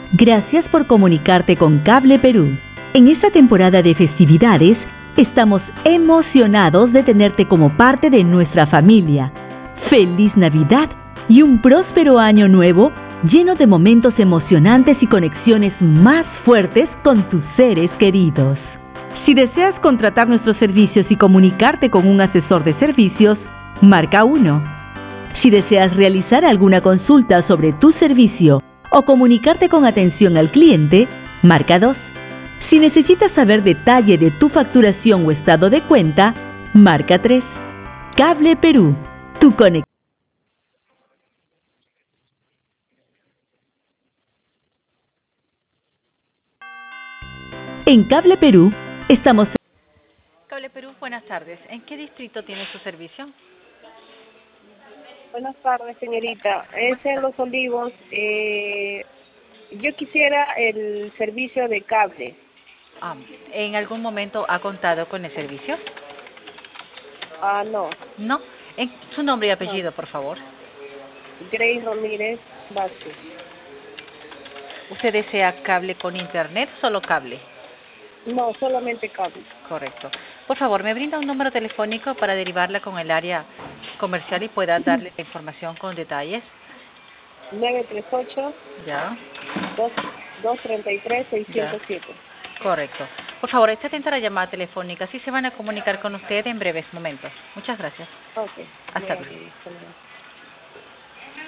Gracias por comunicarte con Cable Perú. En esta temporada de festividades, estamos emocionados de tenerte como parte de nuestra familia. ¡Feliz Navidad y un próspero año nuevo lleno de momentos emocionantes y conexiones más fuertes con tus seres queridos! Si deseas contratar nuestros servicios y comunicarte con un asesor de servicios, marca 1. Si deseas realizar alguna consulta sobre tu servicio o comunicarte con atención al cliente, marca 2. Si necesitas saber detalle de tu facturación o estado de cuenta, marca 3. Cable Perú, tu conexión. En Cable Perú, estamos... Cable Perú, buenas tardes. ¿En qué distrito tiene su servicio? Buenas tardes, señorita. Es en Los Olivos. Yo quisiera el servicio de cable. ¿En algún momento ha contado con el servicio? No. ¿No? ¿Su nombre y apellido, por favor? Grace Ramírez Vázquez. ¿Usted desea cable con internet o solo cable? No, solamente cable. Correcto. Por favor, ¿me brinda un número telefónico para derivarla con el área comercial y pueda darle la información con detalles? 938 Ya. 233 607. Correcto. Por favor, esté atenta a la llamada telefónica. Así se van a comunicar con usted en breves momentos. Muchas gracias. Ok. Hasta luego.